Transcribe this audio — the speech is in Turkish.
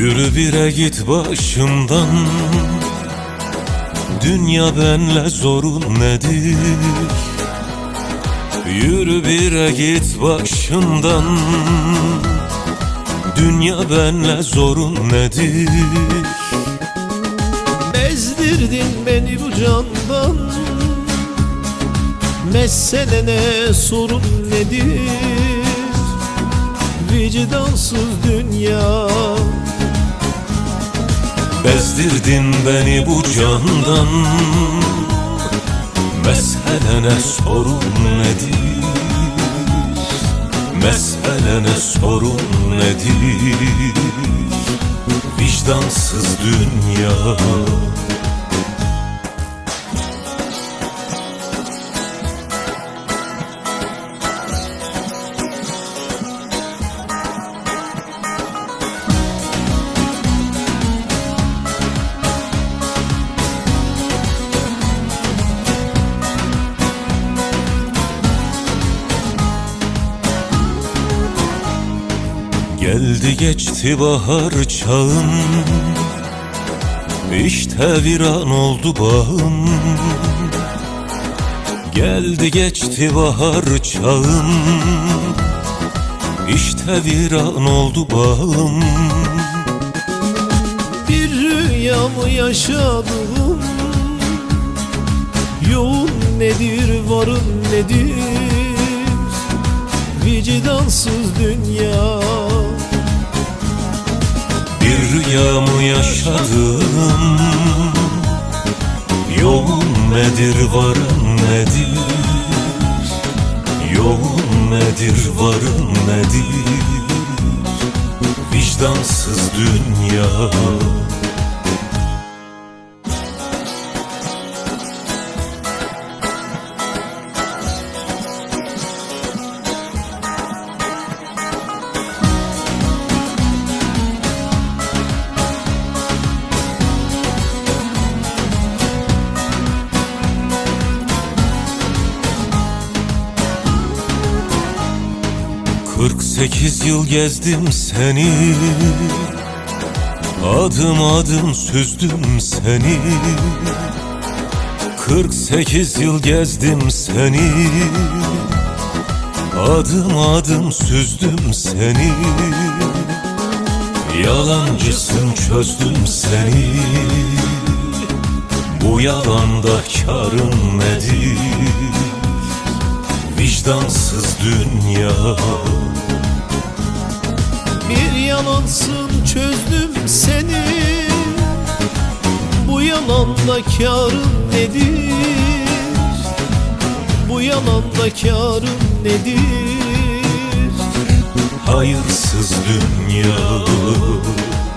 Yürü bire git başımdan, dünya benle zorun nedir? Yürü bire git başımdan, dünya benle zorun nedir? Bezdirdin beni bu candan, mesele ne, sorun nedir? Vicdansız dünya. Bezdirdin beni bu candan, mesele ne, sorun nedir? Mesele ne, sorun nedir? Vicdansız dünya. Geldi geçti bahar çağım, İşte viran oldu bağım. Geldi geçti bahar çağım, İşte viran oldu bağım. Bir rüya mı yaşadım, yoğun nedir, varın nedir? Vicdansız dünya. Bir rüya mı yaşadım, yoğun nedir, varın nedir? Yoğun nedir, varın nedir? Vicdansız dünya. Kırk 48 yıl gezdim seni, adım adım süzdüm seni. 48 yıl gezdim seni, adım adım süzdüm seni. Yalancısın, çözdüm seni. Bu yalanda kârın nedir? Vicdansız dünya. Bir yalansın, çözdüm seni. Bu yalanda kârın nedir? Bu yalanda kârın nedir? Hayırsız dünya.